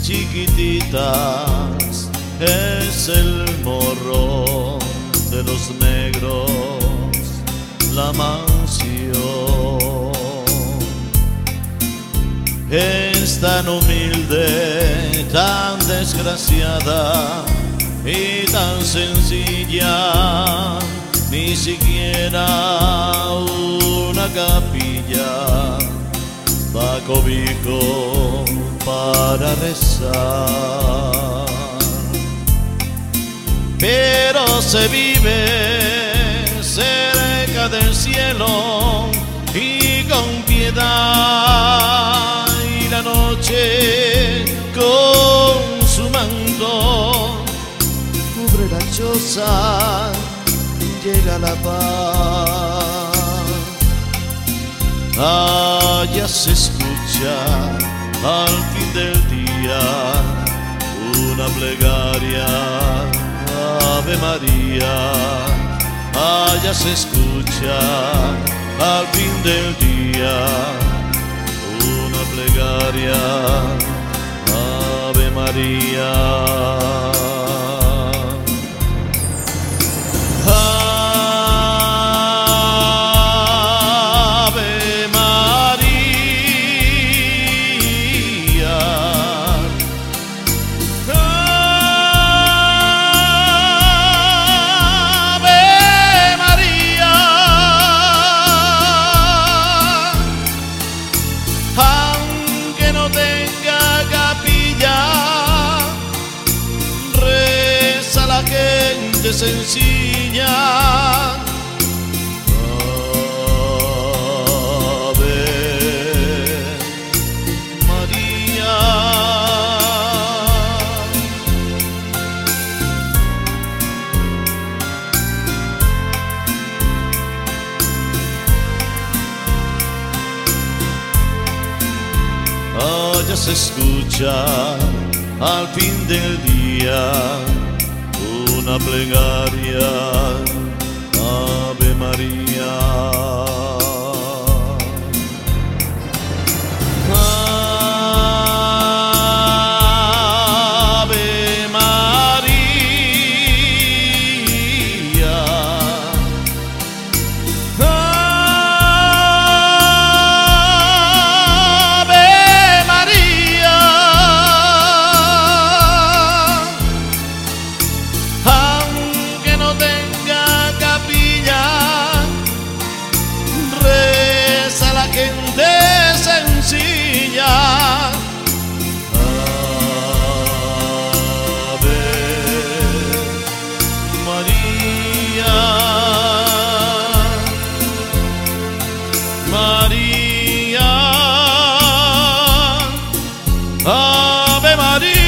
chiquititas, es el morro de los negros, la mansión. Es tan humilde, tan desgraciada y tan sencilla, ni siquiera una capilla da cobijo para rezar. Pero se vive cerca del cielo y con piedad, y la noche con su manto cubre la choza, llega la paz. Allá se escucha al fin del día una plegaria, Ave María. Allá se escucha al fin del día una plegaria, Ave María. Aunque no tenga capilla, reza la gente sencilla. Ave María. Allá se escucha al fin del día una plegaria, Ave María. Ave María. Aunque no tenga capilla, reza la gente sencilla. Ave María. María. Ave María.